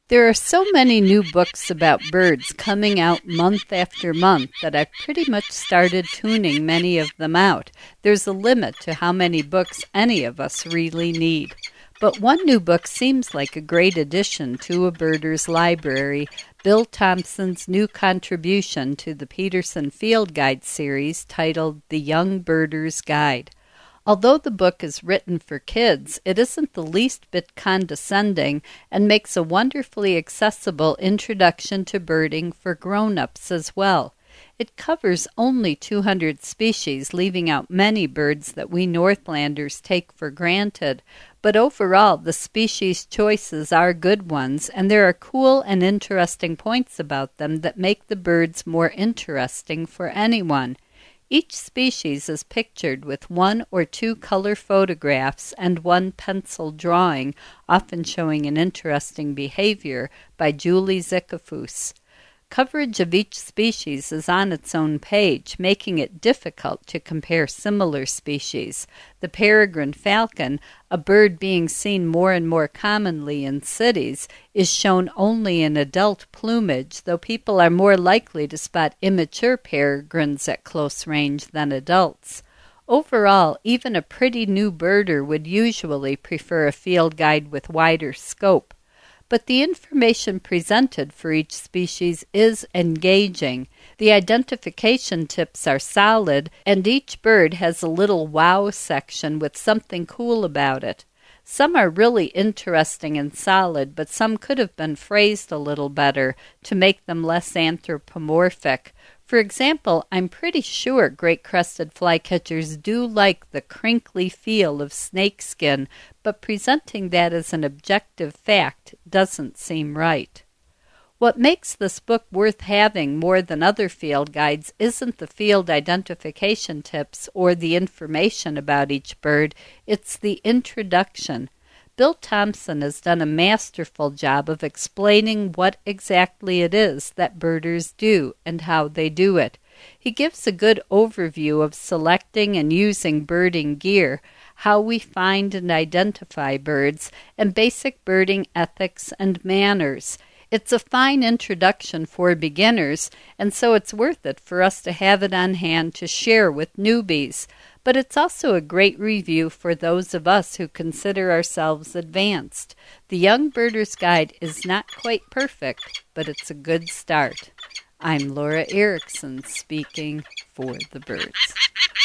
There are so many new books about birds coming out month after month that I've pretty much started tuning many of them out. There's a limit to how many books any of us really need. But one new book seems like a great addition to a birder's library, Bill Thompson's new contribution to the Peterson Field Guide series titled The Young Birder's Guide. Although the book is written for kids, it isn't the least bit condescending and makes a wonderfully accessible introduction to birding for grown-ups as well. It covers only 200 species, leaving out many birds that we Northlanders take for granted. But overall, the species choices are good ones, and there are cool and interesting points about them that make the birds more interesting for anyone. Each species is pictured with one or two color photographs and one pencil drawing, often showing an interesting behavior, by Julie Zickafoose. Coverage of each species is on its own page, making it difficult to compare similar species. The peregrine falcon, a bird being seen more and more commonly in cities, is shown only in adult plumage, though people are more likely to spot immature peregrines at close range than adults. Overall, even a pretty new birder would usually prefer a field guide with wider scope. But the information presented for each species is engaging. The identification tips are solid, and each bird has a little wow section with something cool about it. Some are really interesting and solid, but some could have been phrased a little better to make them less anthropomorphic. For example, I'm pretty sure great-crested flycatchers do like the crinkly feel of snakeskin, but presenting that as an objective fact doesn't seem right. What makes this book worth having more than other field guides isn't the field identification tips or the information about each bird, it's the introduction. Bill Thompson has done a masterful job of explaining what exactly it is that birders do and how they do it. He gives a good overview of selecting and using birding gear, how we find and identify birds, and basic birding ethics and manners. It's a fine introduction for beginners, and so it's worth it for us to have it on hand to share with newbies. But it's also a great review for those of us who consider ourselves advanced. The Young Birder's Guide is not quite perfect, but it's a good start. I'm Laura Erickson speaking for the birds.